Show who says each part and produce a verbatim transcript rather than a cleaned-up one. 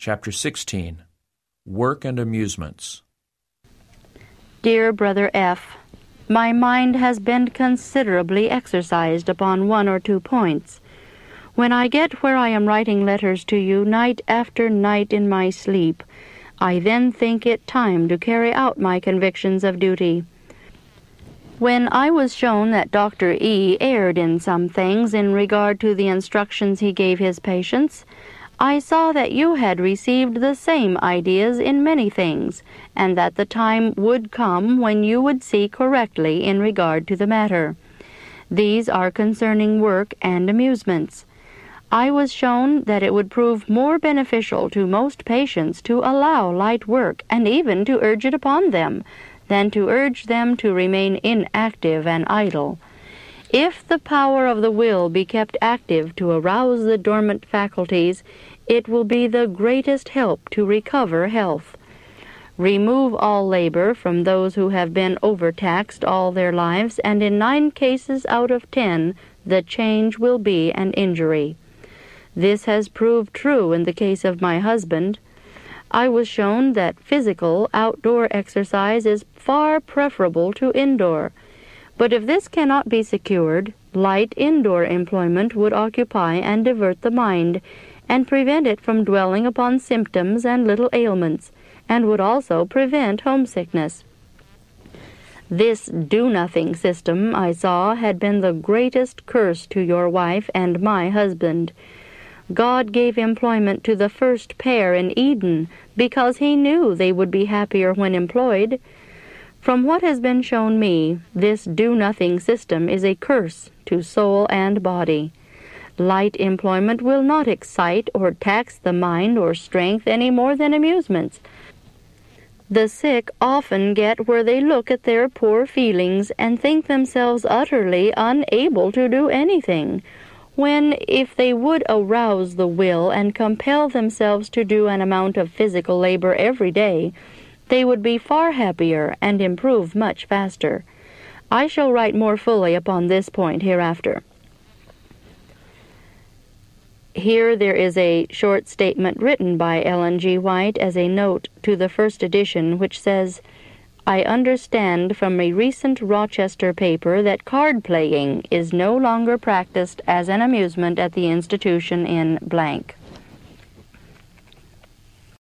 Speaker 1: Chapter sixteen. Work and Amusements.
Speaker 2: Dear Brother F., my mind has been considerably exercised upon one or two points. When I get where I am writing letters to you night after night in my sleep, I then think it time to carry out my convictions of duty. When I was shown that Doctor E. erred in some things in regard to the instructions he gave his patients, I saw that you had received the same ideas in many things, and that the time would come when you would see correctly in regard to the matter. These are concerning work and amusements. I was shown that it would prove more beneficial to most patients to allow light work, and even to urge it upon them, than to urge them to remain inactive and idle. If the power of the will be kept active to arouse the dormant faculties, it will be the greatest help to recover health. Remove all labor from those who have been overtaxed all their lives, and in nine cases out of ten the change will be an injury. This has proved true in the case of my husband. I was shown that physical outdoor exercise is far preferable to indoor. But if this cannot be secured, light indoor employment would occupy and divert the mind, and prevent it from dwelling upon symptoms and little ailments, and would also prevent homesickness. This do-nothing system, I saw, had been the greatest curse to your wife and my husband. God gave employment to the first pair in Eden, because he knew they would be happier when employed. From what has been shown me, this do-nothing system is a curse to soul and body. Light employment will not excite or tax the mind or strength any more than amusements. The sick often get where they look at their poor feelings and think themselves utterly unable to do anything, when, if they would arouse the will and compel themselves to do an amount of physical labor every day, they would be far happier and improve much faster. I shall write more fully upon this point hereafter. Here there is a short statement written by Ellen G. White as a note to the first edition, which says, "I understand from a recent Rochester paper that card-playing is no longer practiced as an amusement at the institution in blank."